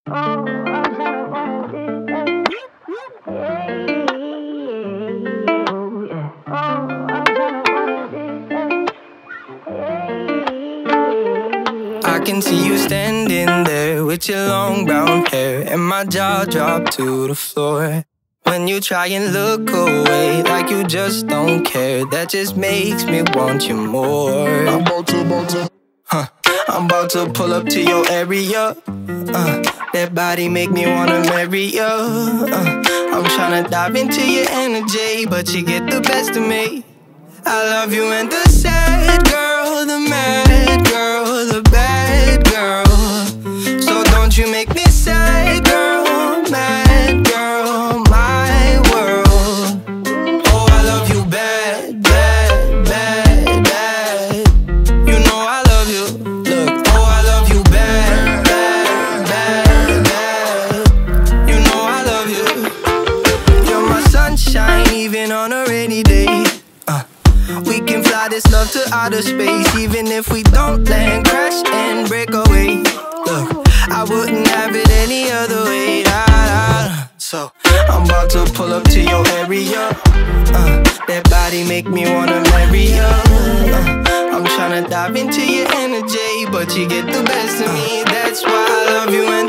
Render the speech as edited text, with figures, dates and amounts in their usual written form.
I can see you standing there with your long brown hair, and my jaw dropped to the floor. When you try and look away like you just don't care, that just makes me want you more. I'm about to pull up to your area. That body make me wanna marry you. I'm tryna dive into your energy, but you get the best of me. I love you and the sad girl, the mad girl, the bad girl. So don't you make me sad girl, mad girl, my world. Oh, I love you bad, bad, bad, bad. You know I love you. Look, oh, I love you bad, bad, bad, bad. You know I love you. You're my sunshine, even on a rainy day. We can fly this love to outer space, even if we don't land, crash and break away. Look, I wouldn't have it any other way. So I'm about to pull up to your area. That body make me wanna marry you. I'm tryna dive into your energy, but you get the best of me. That's why I love you and